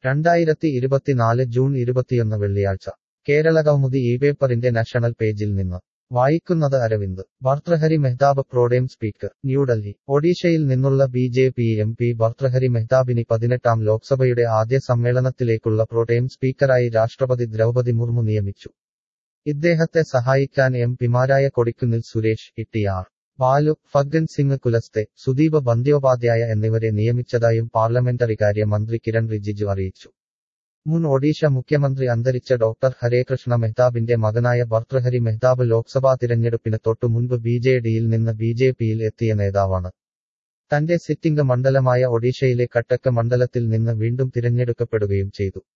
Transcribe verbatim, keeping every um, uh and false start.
രണ്ടായിരത്തി ഇരുപത്തിനാല് ജൂൺ ഇരുപത്തിയൊന്ന് വെള്ളിയാഴ്ച കേരളകൗമുദി ഈ പേപ്പറിന്റെ നാഷണൽ പേജിൽ നിന്ന് വായിക്കുന്നത് അരവിന്ദ് ഭർതൃഹരി മെഹ്താബ് പ്രോടേം സ്പീക്കർ ന്യൂഡൽഹി ഒഡീഷയിൽ നിന്നുള്ള B J P M P Bhartruhari മെഹ്താബിനെ പതിനെട്ടാം ലോക്സഭയുടെ ആദ്യ സമ്മേളനത്തിലേക്കുള്ള പ്രോടേം സ്പീക്കറായി രാഷ്ട്രപതി ദ്രൗപദി മുർമു നിയമിച്ചു. ഇദ്ദേഹത്തെ സഹായിക്കാൻ എം പിമാരായ കൊടിക്കുന്നിൽ സുരേഷ്, ഇ ടി ആർ ബാലു, ഫഗ്ഗൻ സിംഗ് കുലസ്തെ, സുദീപ് ബന്ദ്യോപാധ്യായ എന്നിവരെ നിയമിച്ചതായും പാർലമെന്ററികാര്യ മന്ത്രി കിരൺ റിജിജു അറിയിച്ചു. മുൻ ഒഡീഷ മുഖ്യമന്ത്രി അന്തരിച്ച ഡോക്ടർ ഹരേകൃഷ്ണ മെഹ്താബിന്റെ മകനായ ഭർതൃഹരി മെഹ്താബ് ലോക്സഭാ തിരഞ്ഞെടുപ്പിന് തൊട്ടു മുൻപ് ബി ജെ ഡിയിൽ നിന്ന് ബി ജെ പിയിൽ എത്തിയ നേതാവാണ്. തന്റെ സിറ്റിംഗ് മണ്ഡലമായ ഒഡീഷയിലെ കട്ടക്ക് മണ്ഡലത്തിൽ നിന്ന് വീണ്ടും തിരഞ്ഞെടുക്കപ്പെടുകയും ചെയ്തു.